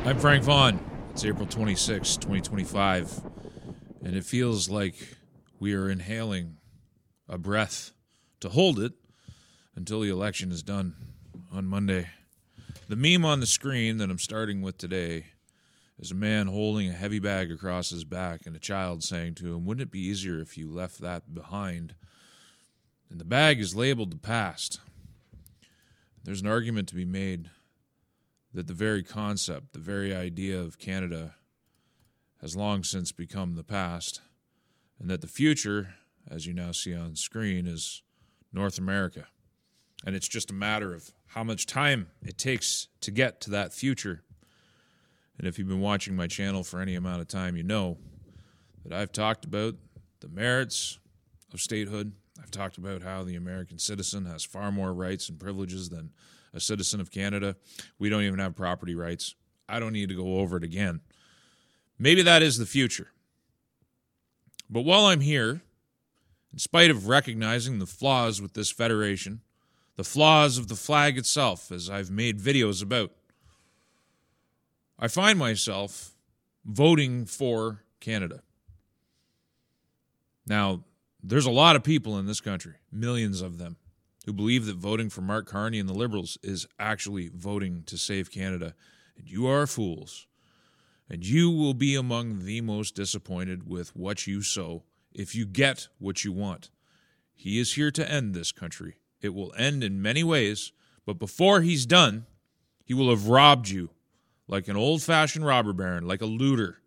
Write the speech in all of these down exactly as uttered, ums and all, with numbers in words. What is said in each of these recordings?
I'm Frank Vaughn. It's April twenty-sixth, twenty twenty-five, and it feels like we are inhaling a breath to hold it until the election is done on Monday. The meme on the screen that I'm starting with today is a man holding a heavy bag across his back and a child saying to him, "Wouldn't it be easier if you left that behind?" And the bag is labeled the past. There's an argument to be made that the very concept, the very idea of Canada has long since become the past, and that the future, as you now see on screen, is North America. And it's just a matter of how much time it takes to get to that future. And if you've been watching my channel for any amount of time, you know that I've talked about the merits of statehood. I've talked about how the American citizen has far more rights and privileges than a citizen of Canada. We don't even have property rights. I don't need to go over it again. Maybe that is the future. But while I'm here, in spite of recognizing the flaws with this federation, the flaws of the flag itself, as I've made videos about, I find myself voting for Canada. Now, there's a lot of people in this country, millions of them, who believe that voting for Mark Carney and the Liberals is actually voting to save Canada. And you are fools. And you will be among the most disappointed with what you sow if you get what you want. He is here to end this country. It will end in many ways, but before he's done, he will have robbed you like an old-fashioned robber baron, like a looter,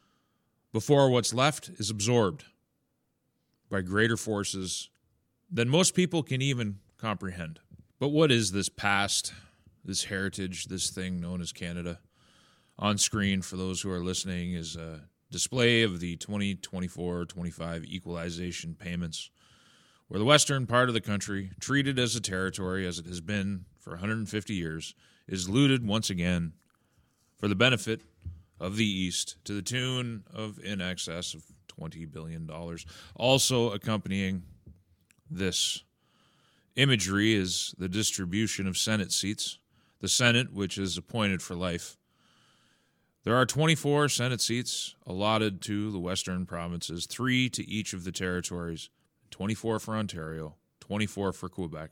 before what's left is absorbed by greater forces than most people can even comprehend. But what is this past, this heritage, this thing known as Canada? On screen, for those who are listening, is a display of the twenty twenty-four twenty-five equalization payments, where the western part of the country, treated as a territory as it has been for one hundred fifty years, is looted once again for the benefit of the East to the tune of in excess of twenty billion dollars. Also accompanying this imagery is the distribution of Senate seats. The Senate, which is appointed for life. There are twenty-four Senate seats allotted to the western provinces, three to each of the territories, twenty-four for Ontario, twenty-four for Quebec,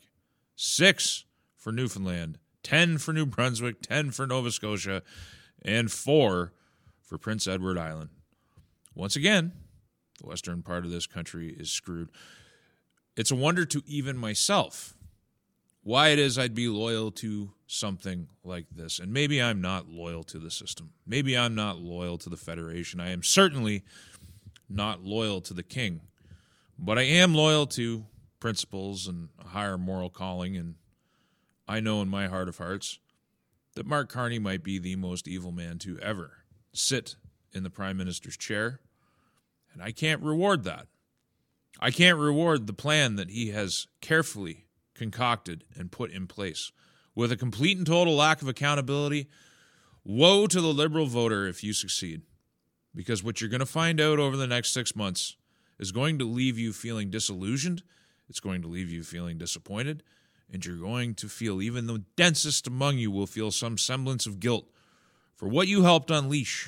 six for Newfoundland, ten for New Brunswick, ten for Nova Scotia, and four for Prince Edward Island. Once again, the western part of this country is screwed. It's a wonder to even myself why it is I'd be loyal to something like this. And maybe I'm not loyal to the system. Maybe I'm not loyal to the Federation. I am certainly not loyal to the King. But I am loyal to principles and a higher moral calling. And I know in my heart of hearts that Mark Carney might be the most evil man to ever sit in the Prime Minister's chair. And I can't reward that. I can't reward the plan that he has carefully concocted and put in place. With a complete and total lack of accountability, woe to the Liberal voter if you succeed. Because what you're going to find out over the next six months is going to leave you feeling disillusioned, it's going to leave you feeling disappointed, and you're going to feel, even the densest among you will feel some semblance of guilt for what you helped unleash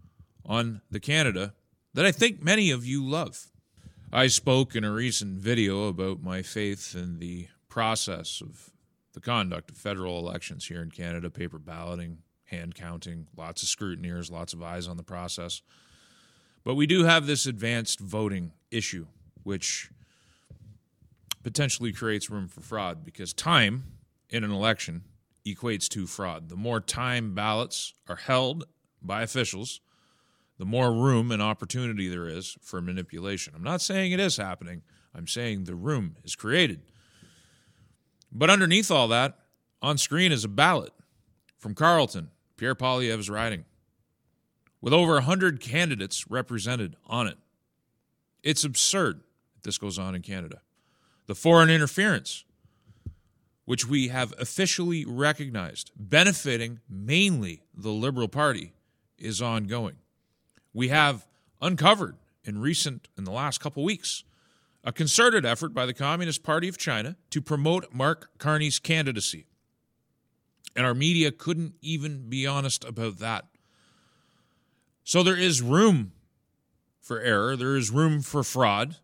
on the Canada that I think many of you love. I spoke in a recent video about my faith in the process of the conduct of federal elections here in Canada, paper balloting, hand counting, lots of scrutineers, lots of eyes on the process. But we do have this advanced voting issue, which potentially creates room for fraud, because time in an election equates to fraud. The more time ballots are held by officials, the more room and opportunity there is for manipulation. I'm not saying it is happening. I'm saying the room is created. But underneath all that, on screen is a ballot from Carleton, Pierre Poilievre's riding, with over one hundred candidates represented on it. It's absurd that this goes on in Canada. The foreign interference, which we have officially recognized, benefiting mainly the Liberal Party, is ongoing. We have uncovered in recent, in the last couple weeks, a concerted effort by the Communist Party of China to promote Mark Carney's candidacy. And our media couldn't even be honest about that. So there is room for error. There is room for fraud.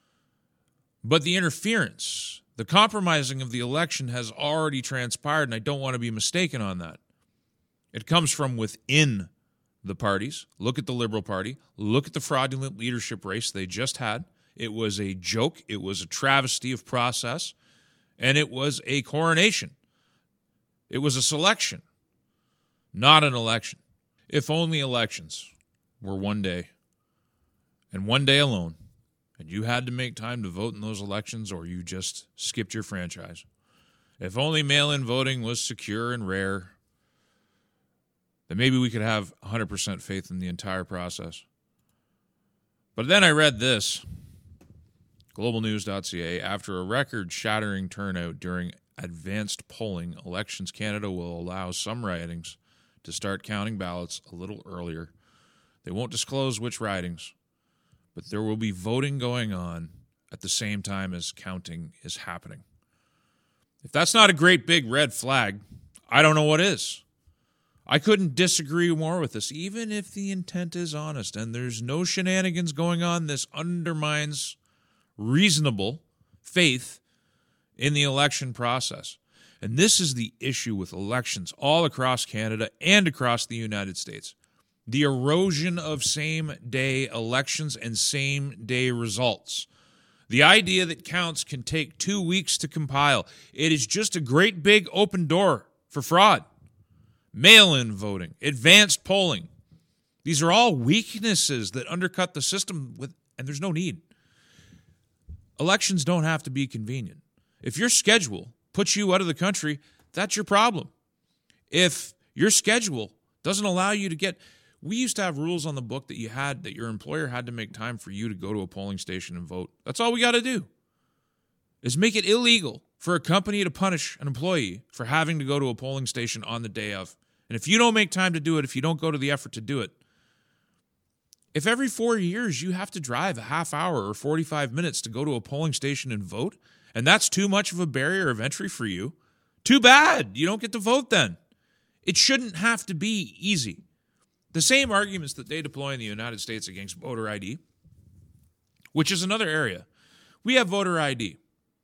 But the interference, the compromising of the election has already transpired, and I don't want to be mistaken on that. It comes from within the parties. Look at the Liberal Party. Look at the fraudulent leadership race they just had. It was a joke. It was a travesty of process. And it was a coronation. It was a selection, not an election. If only elections were one day, and one day alone, and you had to make time to vote in those elections or you just skipped your franchise. If only mail-in voting was secure and rare, then maybe we could have one hundred percent faith in the entire process. But then I read this, global news dot c a, after a record-shattering turnout during advanced polling, Elections Canada will allow some ridings to start counting ballots a little earlier. They won't disclose which ridings, but there will be voting going on at the same time as counting is happening. If that's not a great big red flag, I don't know what is. I couldn't disagree more with this, even if the intent is honest and there's no shenanigans going on. This undermines reasonable faith in the election process. And this is the issue with elections all across Canada and across the United States. The erosion of same-day elections and same-day results. The idea that counts can take two weeks to compile. It is just a great big open door for fraud. Mail-in voting, advanced polling. These are all weaknesses that undercut the system, with, and there's no need. Elections don't have to be convenient. If your schedule puts you out of the country, that's your problem. If your schedule doesn't allow you to get... We used to have rules on the book that you had, that your employer had to make time for you to go to a polling station and vote. That's all we got to do, is make it illegal for a company to punish an employee for having to go to a polling station on the day of. And if you don't make time to do it, if you don't go to the effort to do it, if every four years you have to drive a half hour or forty-five minutes to go to a polling station and vote, and that's too much of a barrier of entry for you, too bad. You don't get to vote then. It shouldn't have to be easy. The same arguments that they deploy in the United States against voter I D, which is another area. We have voter I D.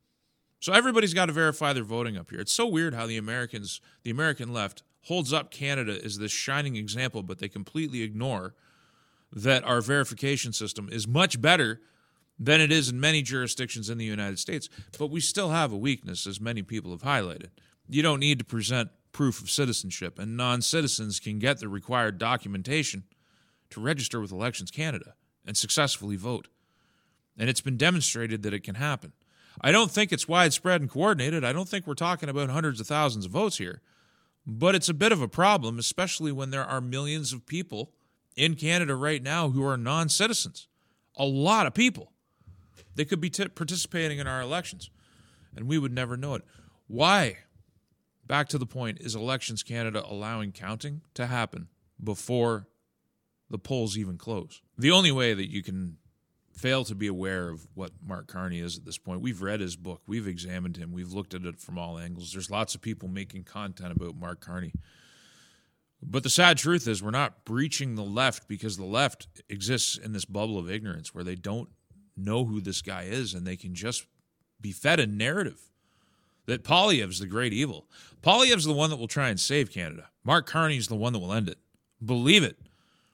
So everybody's got to verify their voting up here. It's so weird how the Americans, the American left, holds up Canada as this shining example, but they completely ignore that our verification system is much better than it is in many jurisdictions in the United States. But we still have a weakness, as many people have highlighted. You don't need to present proof of citizenship, and non-citizens can get the required documentation to register with Elections Canada and successfully vote. And it's been demonstrated that it can happen. I don't think it's widespread and coordinated. I don't think we're talking about hundreds of thousands of votes here. But it's a bit of a problem, especially when there are millions of people in Canada right now who are non-citizens. A lot of people. They could be t- participating in our elections, and we would never know it. Why? Back to the point, is Elections Canada allowing counting to happen before the polls even close? The only way that you can fail to be aware of what Mark Carney is at this point, we've read his book, we've examined him, we've looked at it from all angles. There's lots of people making content about Mark Carney. But the sad truth is we're not breaching the left because the left exists in this bubble of ignorance where they don't know who this guy is and they can just be fed a narrative that Poilievre's the great evil. Poilievre's the one that will try and save Canada. Mark Carney's the one that will end it. Believe it.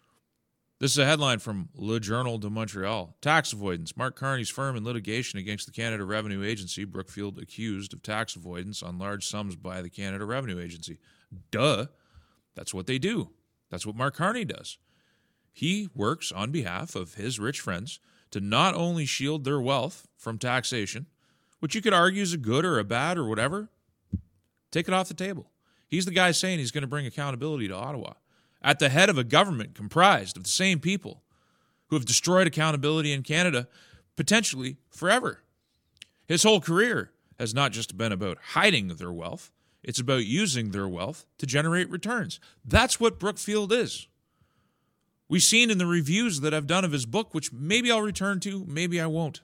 This is a headline from Le Journal de Montreal. Tax avoidance. Mark Carney's firm in litigation against the Canada Revenue Agency. Brookfield accused of tax avoidance on large sums by the Canada Revenue Agency. Duh. That's what they do. That's what Mark Carney does. He works on behalf of his rich friends to not only shield their wealth from taxation, which you could argue is a good or a bad or whatever, take it off the table. He's the guy saying he's going to bring accountability to Ottawa at the head of a government comprised of the same people who have destroyed accountability in Canada potentially forever. His whole career has not just been about hiding their wealth. It's about using their wealth to generate returns. That's what Brookfield is. We've seen in the reviews that I've done of his book, which maybe I'll return to, maybe I won't,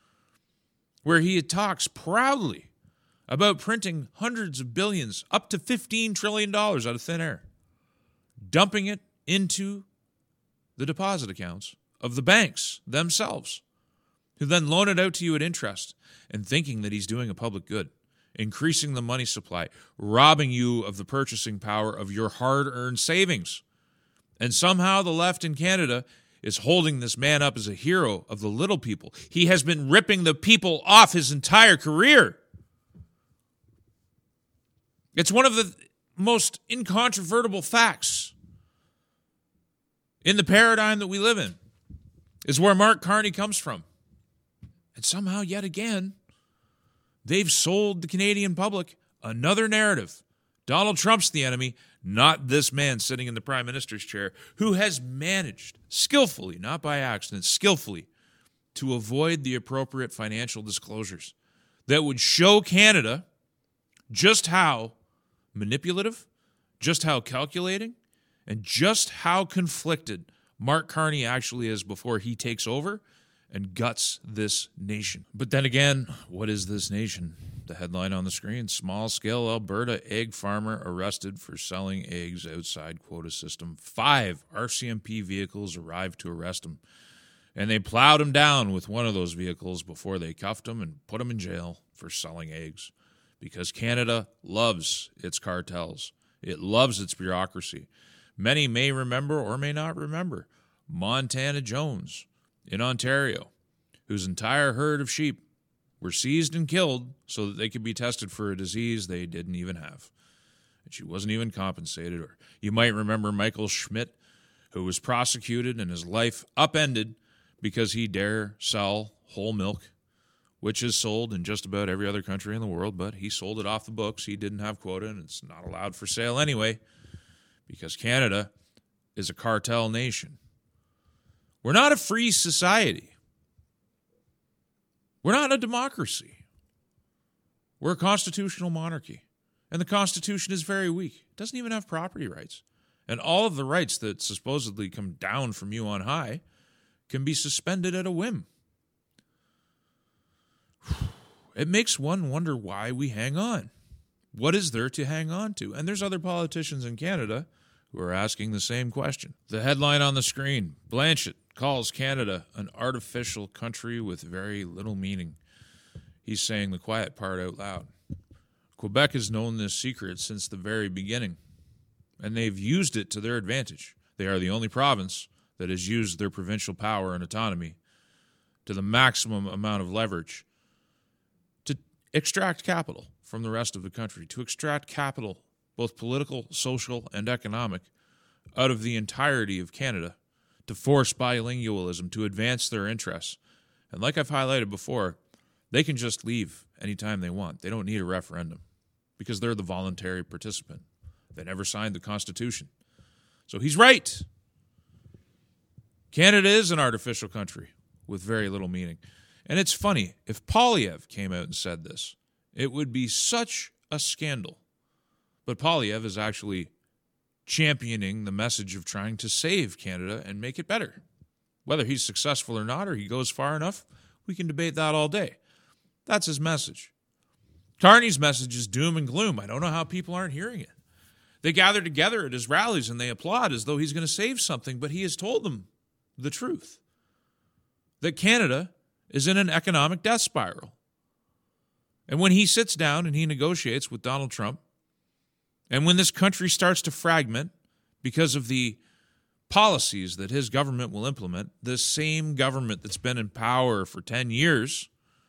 where he talks proudly about printing hundreds of billions, up to fifteen trillion dollars out of thin air, dumping it into the deposit accounts of the banks themselves, who then loan it out to you at interest and thinking that he's doing a public good, increasing the money supply, robbing you of the purchasing power of your hard-earned savings. And somehow the left in Canada is holding this man up as a hero of the little people. He has been ripping the people off his entire career. It's one of the most incontrovertible facts in the paradigm that we live in, is where Mark Carney comes from. And somehow, yet again, they've sold the Canadian public another narrative. Donald Trump's the enemy, not this man sitting in the prime minister's chair, who has managed skillfully, not by accident, skillfully, to avoid the appropriate financial disclosures that would show Canada just how manipulative, just how calculating, and just how conflicted Mark Carney actually is before he takes over and guts this nation. But then again, what is this nation? The headline on the screen: small-scale Alberta egg farmer arrested for selling eggs outside quota system. Five R C M P vehicles arrived to arrest him, and they plowed him down with one of those vehicles before they cuffed him and put him in jail for selling eggs. Because Canada loves its cartels. It loves its bureaucracy. Many may remember or may not remember Montana Jones in Ontario, whose entire herd of sheep were seized and killed so that they could be tested for a disease they didn't even have. And she wasn't even compensated. Or you might remember Michael Schmidt, who was prosecuted and his life upended because he dare sell whole milk, which is sold in just about every other country in the world, but he sold it off the books. He didn't have quota, and it's not allowed for sale anyway, because Canada is a cartel nation. We're not a free society. We're not a democracy. We're a constitutional monarchy. And the Constitution is very weak. It doesn't even have property rights. And all of the rights that supposedly come down from you on high can be suspended at a whim. It makes one wonder why we hang on. What is there to hang on to? And there's other politicians in Canada who are asking the same question. The headline on the screen: Blanchett calls Canada an artificial country with very little meaning. He's saying the quiet part out loud. Quebec has known this secret since the very beginning, and they've used it to their advantage. They are the only province that has used their provincial power and autonomy to the maximum amount of leverage to extract capital from the rest of the country, to extract capital, both political, social, and economic, out of the entirety of Canada, to force bilingualism, to advance their interests. And like I've highlighted before, they can just leave anytime they want. They don't need a referendum because they're the voluntary participant. They never signed the Constitution. So he's right. Canada is an artificial country with very little meaning. And it's funny, if Poilievre came out and said this, it would be such a scandal. But Poilievre is actually championing the message of trying to save Canada and make it better. Whether he's successful or not, or he goes far enough, we can debate that all day. That's his message. Carney's message is doom and gloom. I don't know how people aren't hearing it. They gather together at his rallies and they applaud as though he's going to save something, but he has told them the truth. That Canada is in an economic death spiral. And when he sits down and he negotiates with Donald Trump, and when this country starts to fragment because of the policies that his government will implement, this same government that's been in power for ten years,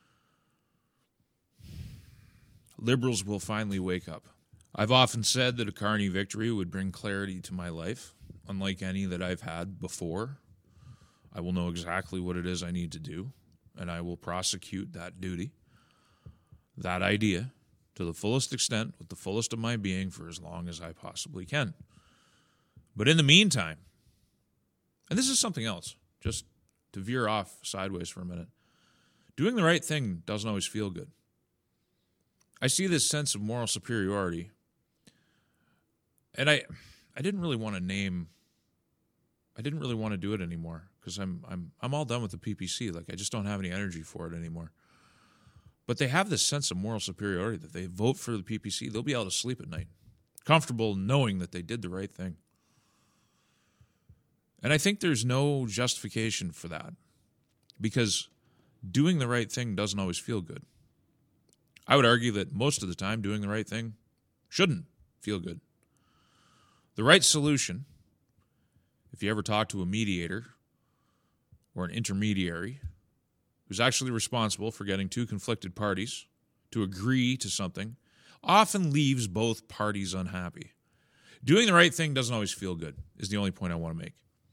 liberals will finally wake up. I've often said that a Carney victory would bring clarity to my life, unlike any that I've had before. I will know exactly what it is I need to do, and I will prosecute that duty, that idea, to the fullest extent, with the fullest of my being, for as long as I possibly can. But in the meantime, and this is something else, just to veer off sideways for a minute, doing the right thing doesn't always feel good. I see this sense of moral superiority, and I I didn't really want to name, I didn't really want to do it anymore, because I'm I'm I'm all done with the P P C. Like, I just don't have any energy for it anymore. But they have this sense of moral superiority that they vote for the P P C, they'll be able to sleep at night, comfortable knowing that they did the right thing. And I think there's no justification for that, because doing the right thing doesn't always feel good. I would argue that most of the time doing the right thing shouldn't feel good. The right solution, if you ever talk to a mediator or an intermediary who's actually responsible for getting two conflicted parties to agree to something, often leaves both parties unhappy. Doing the right thing doesn't always feel good, is the only point I want to make.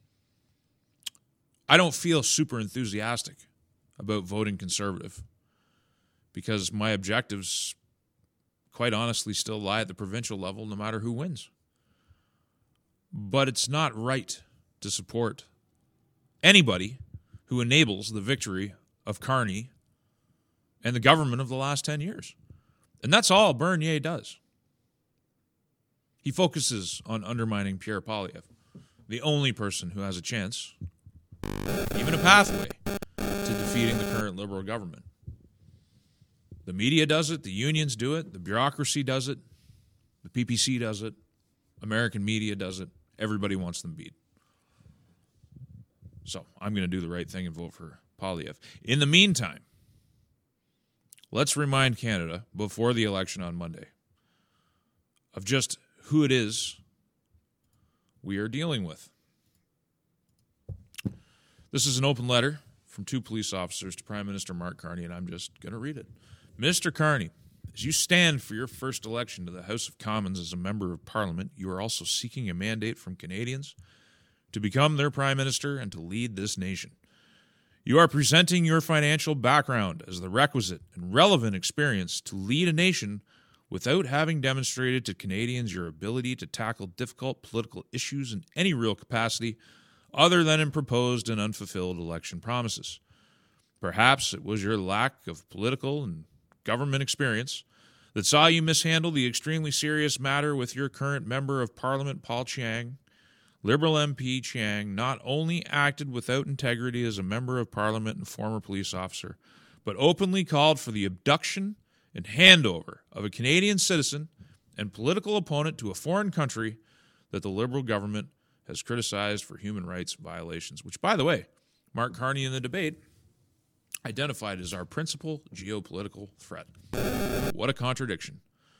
I don't feel super enthusiastic about voting Conservative because my objectives, quite honestly, still lie at the provincial level no matter who wins. But it's not right to support anybody who enables the victory of Carney and the government of the last ten years. And that's all Bernier does. He focuses on undermining Pierre Poilievre, the only person who has a chance, even a pathway, to defeating the current Liberal government. The media does it, the unions do it, the bureaucracy does it, the P P C does it, American media does it. Everybody wants them beat. So I'm going to do the right thing and vote for Poilievre. In the meantime, let's remind Canada before the election on Monday of just who it is we are dealing with. This is an open letter from two police officers to Prime Minister Mark Carney, and I'm just going to read it. Mister Carney, as you stand for your first election to the House of Commons as a member of Parliament, you are also seeking a mandate from Canadians to become their Prime Minister and to lead this nation. You are presenting your financial background as the requisite and relevant experience to lead a nation without having demonstrated to Canadians your ability to tackle difficult political issues in any real capacity other than in proposed and unfulfilled election promises. Perhaps it was your lack of political and government experience that saw you mishandle the extremely serious matter with your current Member of Parliament, Paul Chiang. Liberal M P Chiang not only acted without integrity as a Member of Parliament and former police officer, but openly called for the abduction and handover of a Canadian citizen and political opponent to a foreign country that the Liberal government has criticized for human rights violations, which, by the way, Mark Carney in the debate identified as our principal geopolitical threat. What a contradiction.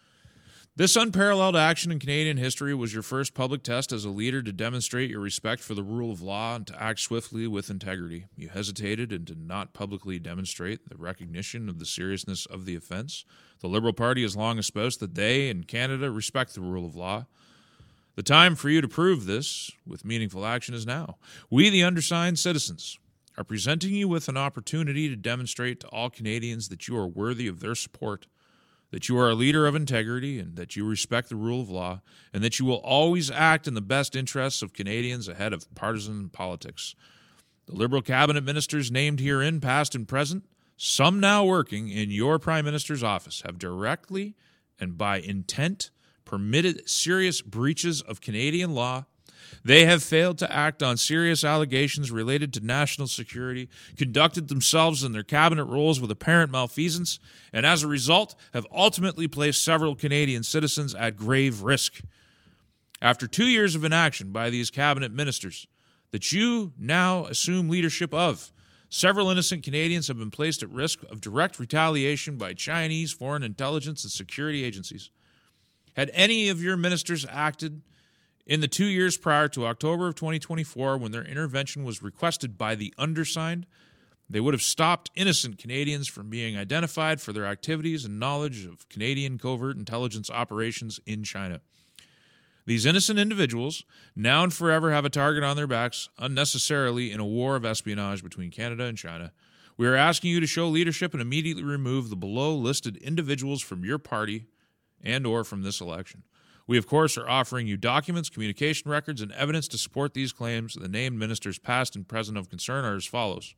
This unparalleled action in Canadian history was your first public test as a leader to demonstrate your respect for the rule of law and to act swiftly with integrity. You hesitated and did not publicly demonstrate the recognition of the seriousness of the offense. The Liberal Party has long espoused that they and Canada respect the rule of law. The time for you to prove this with meaningful action is now. We, the undersigned citizens, are presenting you with an opportunity to demonstrate to all Canadians that you are worthy of their support, that you are a leader of integrity, and that you respect the rule of law, and that you will always act in the best interests of Canadians ahead of partisan politics. The Liberal cabinet ministers named herein, past and present, some now working in your Prime Minister's office, have directly and by intent permitted serious breaches of Canadian law. They have failed to act on serious allegations related to national security, conducted themselves in their cabinet roles with apparent malfeasance, and as a result have ultimately placed several Canadian citizens at grave risk. After two years of inaction by these cabinet ministers that you now assume leadership of, several innocent Canadians have been placed at risk of direct retaliation by Chinese foreign intelligence and security agencies. Had any of your ministers acted in the two years prior to October of twenty twenty-four, when their intervention was requested by the undersigned, they would have stopped innocent Canadians from being identified for their activities and knowledge of Canadian covert intelligence operations in China. These innocent individuals now and forever have a target on their backs unnecessarily in a war of espionage between Canada and China. We are asking you to show leadership and immediately remove the below-listed individuals from your party and or from this election. We, of course, are offering you documents, communication records, and evidence to support these claims. The named ministers past and present of concern are as follows.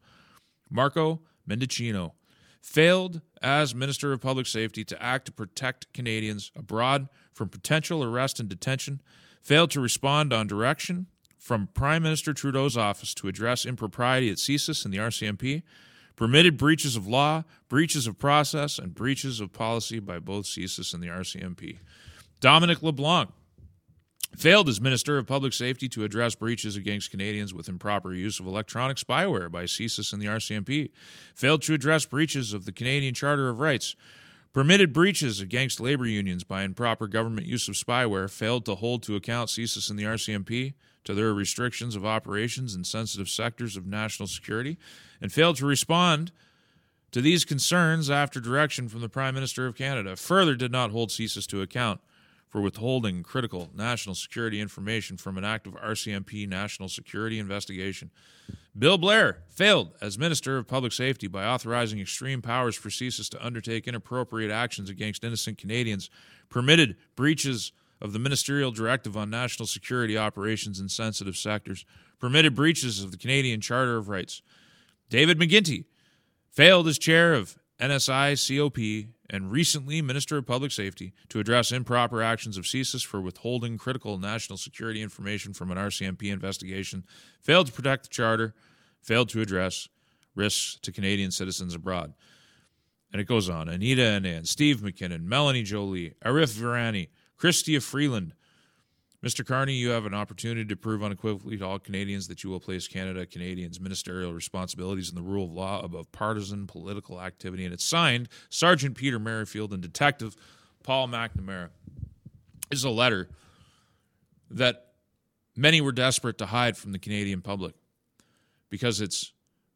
Marco Mendicino failed as Minister of Public Safety to act to protect Canadians abroad from potential arrest and detention, failed to respond on direction from Prime Minister Trudeau's office to address impropriety at C S I S and the R C M P, permitted breaches of law, breaches of process, and breaches of policy by both C S I S and the R C M P. Dominic LeBlanc failed as Minister of Public Safety to address breaches against Canadians with improper use of electronic spyware by C S I S and the R C M P, failed to address breaches of the Canadian Charter of Rights, permitted breaches against labor unions by improper government use of spyware, failed to hold to account C S I S and the R C M P to their restrictions of operations in sensitive sectors of national security, and failed to respond to these concerns after direction from the Prime Minister of Canada, further did not hold C S I S to account for withholding critical national security information from an active R C M P national security investigation. Bill Blair failed as Minister of Public Safety by authorizing extreme powers for C S I S to undertake inappropriate actions against innocent Canadians, permitted breaches of the Ministerial Directive on National Security Operations in sensitive sectors, permitted breaches of the Canadian Charter of Rights. David McGuinty failed as chair of N S I C O P and recently Minister of Public Safety to address improper actions of C S I S for withholding critical national security information from an R C M P investigation, failed to protect the Charter, failed to address risks to Canadian citizens abroad. And it goes on. Anita Anand, Steve McKinnon, Melanie Jolie, Arif Virani, Chrystia Freeland. Mister Carney, you have an opportunity to prove unequivocally to all Canadians that you will place Canada Canadians' ministerial responsibilities and the rule of law above partisan political activity. And it's signed Sergeant Peter Merrifield and Detective Paul McNamara. This is a letter that many were desperate to hide from the Canadian public because it's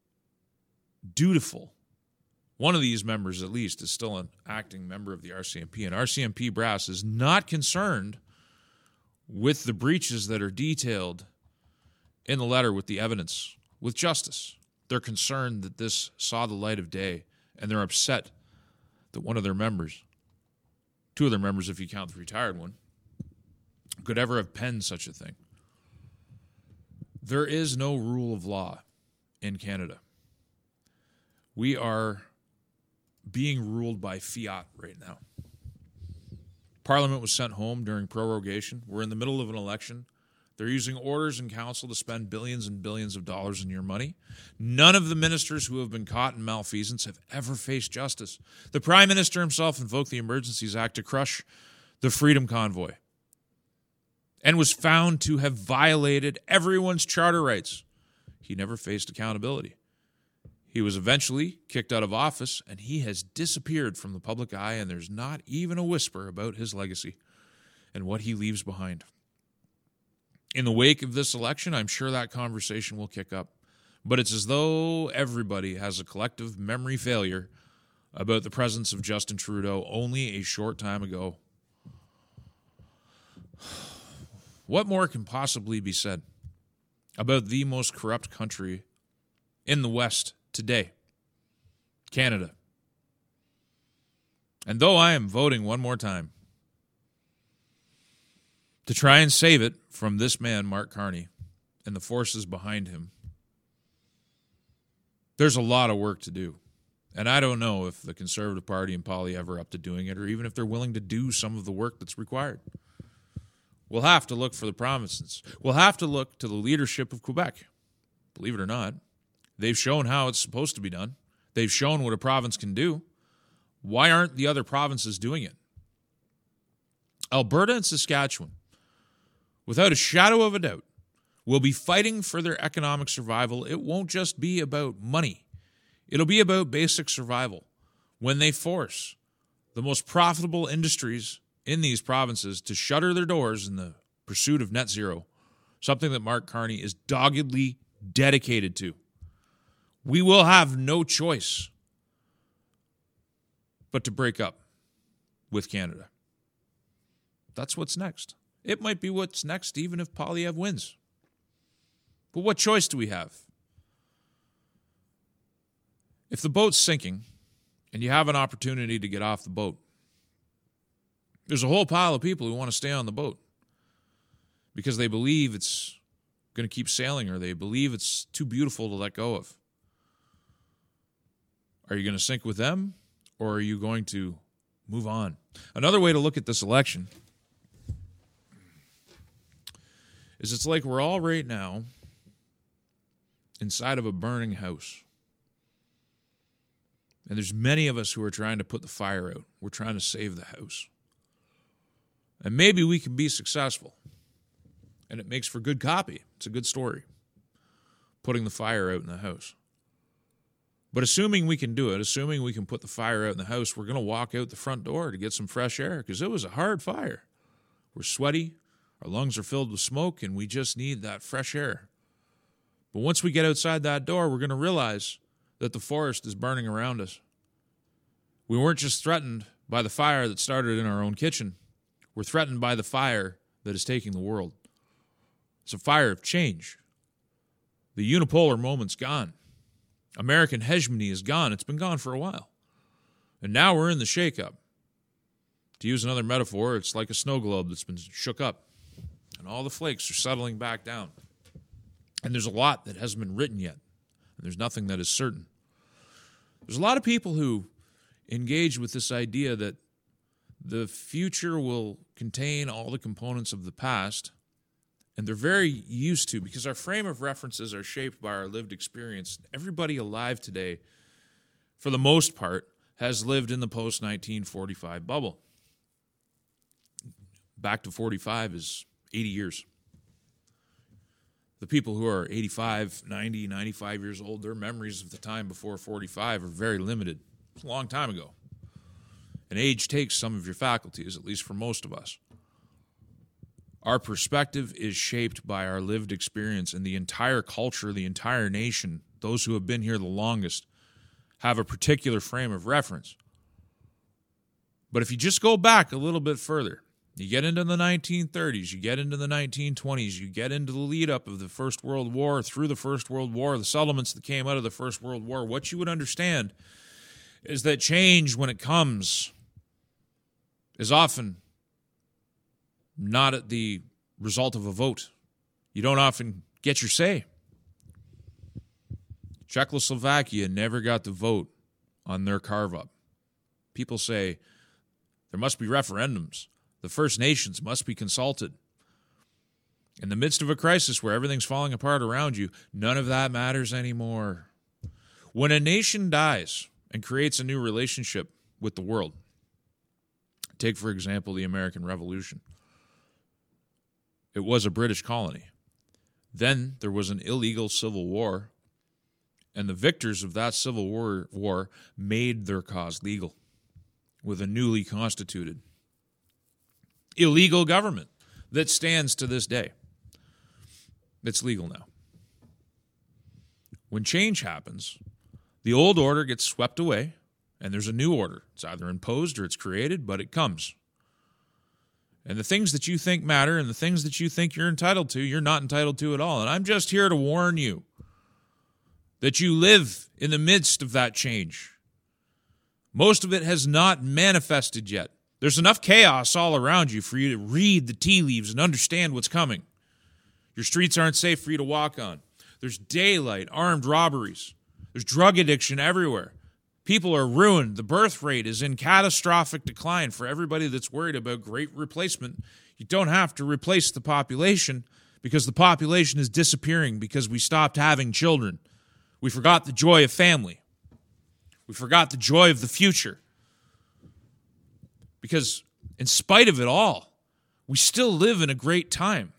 dutiful. One of these members, at least, is still an acting member of the R C M P, and R C M P brass is not concerned with the breaches that are detailed in the letter with the evidence, with justice. They're concerned that this saw the light of day, and they're upset that one of their members, two of their members if you count the retired one, could ever have penned such a thing. There is no rule of law in Canada. We are being ruled by fiat right now. Parliament was sent home during prorogation. We're in the middle of an election. They're using orders in council to spend billions and billions of dollars in your money. None of the ministers who have been caught in malfeasance have ever faced justice. The Prime Minister himself invoked the Emergencies Act to crush the Freedom Convoy and was found to have violated everyone's charter rights. He never faced accountability. He was eventually kicked out of office, and he has disappeared from the public eye, and there's not even a whisper about his legacy and what he leaves behind. In the wake of this election, I'm sure that conversation will kick up, but it's as though everybody has a collective memory failure about the presence of Justin Trudeau only a short time ago. What more can possibly be said about the most corrupt country in the West today? Canada. And though I am voting one more time to try and save it from this man, Mark Carney, and the forces behind him, there's a lot of work to do. And I don't know if the Conservative Party and Poilievre are up to doing it, or even if they're willing to do some of the work that's required. We'll have to look for the provinces. We'll have to look to the leadership of Quebec. Believe it or not, they've shown how it's supposed to be done. They've shown what a province can do. Why aren't the other provinces doing it? Alberta and Saskatchewan, without a shadow of a doubt, will be fighting for their economic survival. It won't just be about money. It'll be about basic survival when they force the most profitable industries in these provinces to shutter their doors in the pursuit of net zero, something that Mark Carney is doggedly dedicated to. We will have no choice but to break up with Canada. That's what's next. It might be what's next even if Poilievre wins. But what choice do we have? If the boat's sinking and you have an opportunity to get off the boat, there's a whole pile of people who want to stay on the boat because they believe it's going to keep sailing or they believe it's too beautiful to let go of. Are you going to sink with them or are you going to move on? Another way to look at this election is it's like we're all right now inside of a burning house. And there's many of us who are trying to put the fire out. We're trying to save the house. And maybe we can be successful. And it makes for good copy. It's a good story. Putting the fire out in the house. But assuming we can do it, assuming we can put the fire out in the house, we're going to walk out the front door to get some fresh air because it was a hard fire. We're sweaty, our lungs are filled with smoke, and we just need that fresh air. But once we get outside that door, we're going to realize that the forest is burning around us. We weren't just threatened by the fire that started in our own kitchen. We're threatened by the fire that is taking the world. It's a fire of change. The unipolar moment's gone. American hegemony is gone. It's been gone for a while. And now we're in the shake-up. To use another metaphor, it's like a snow globe that's been shook up. And all the flakes are settling back down. And there's a lot that hasn't been written yet. And there's nothing that is certain. There's a lot of people who engage with this idea that the future will contain all the components of the past. And they're very used to, because our frame of references are shaped by our lived experience. Everybody alive today, for the most part, has lived in the post nineteen forty-five bubble. Back to forty-five is eighty years. The people who are eighty-five, ninety, ninety-five years old, their memories of the time before forty-five are very limited. It's a long time ago. And age takes some of your faculties, at least for most of us. Our perspective is shaped by our lived experience, and the entire culture, the entire nation, those who have been here the longest, have a particular frame of reference. But if you just go back a little bit further, you get into the nineteen thirties, you get into the nineteen twenties, you get into the lead-up of the First World War, through the First World War, the settlements that came out of the First World War, what you would understand is that change, when it comes, is often not at the result of a vote. You don't often get your say. Czechoslovakia never got the vote on their carve-up. People say there must be referendums. The First Nations must be consulted. In the midst of a crisis where everything's falling apart around you, none of that matters anymore. When a nation dies and creates a new relationship with the world, take, for example, the American Revolution. It was a British colony. Then there was an illegal civil war, and the victors of that civil war, war made their cause legal with a newly constituted illegal government that stands to this day. It's legal now. When change happens, the old order gets swept away, and there's a new order. It's either imposed or it's created, but it comes. And the things that you think matter and the things that you think you're entitled to, you're not entitled to at all. And I'm just here to warn you that you live in the midst of that change. Most of it has not manifested yet. There's enough chaos all around you for you to read the tea leaves and understand what's coming. Your streets aren't safe for you to walk on. There's daylight, armed robberies. There's drug addiction everywhere. People are ruined. The birth rate is in catastrophic decline. For everybody that's worried about great replacement, you don't have to replace the population because the population is disappearing because we stopped having children. We forgot the joy of family. We forgot the joy of the future. Because in spite of it all, we still live in a great time.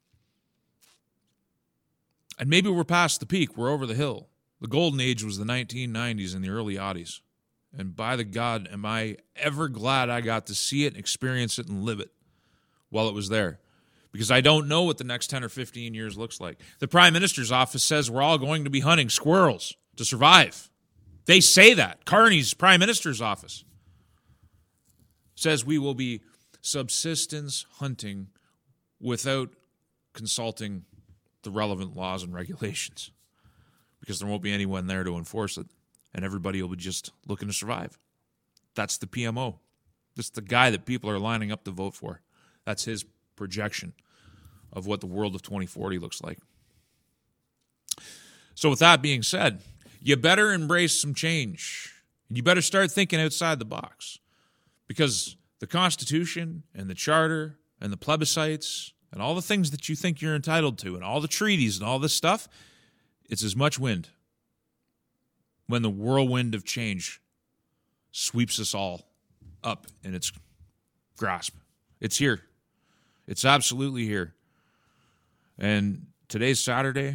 And maybe we're past the peak. We're over the hill. The golden age was the nineteen nineties and the early aughties. And by the God, am I ever glad I got to see it, experience it, and live it while it was there. Because I don't know what the next ten or fifteen years looks like. The Prime Minister's office says we're all going to be hunting squirrels to survive. They say that. Carney's Prime Minister's office says we will be subsistence hunting without consulting the relevant laws and regulations. Because there won't be anyone there to enforce it. And everybody will be just looking to survive. That's the P M O. That's the guy that people are lining up to vote for. That's his projection of what the world of twenty forty looks like. So with that being said, you better embrace some change. And you better start thinking outside the box. Because the Constitution and the Charter and the plebiscites and all the things that you think you're entitled to and all the treaties and all this stuff, it's as much wind when the whirlwind of change sweeps us all up in its grasp. It's here. It's absolutely here. And today's Saturday.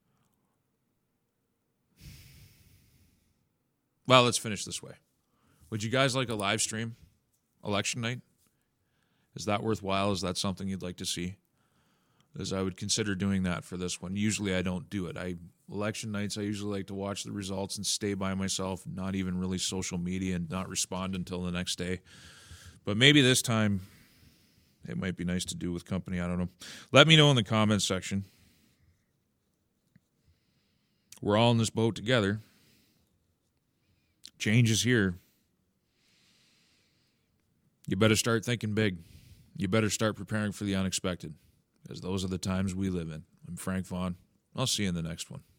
Well, let's finish this way. Would you guys like a live stream election night? Is that worthwhile? Is that something you'd like to see? As I would consider doing that for this one. Usually I don't do it. I election nights, I usually like to watch the results and stay by myself, not even really social media, and not respond until the next day. But maybe this time it might be nice to do with company. I don't know. Let me know in the comments section. We're all in this boat together. Change is here. You better start thinking big. You better start preparing for the unexpected, because those are the times we live in. I'm Frank Vaughn. I'll see you in the next one.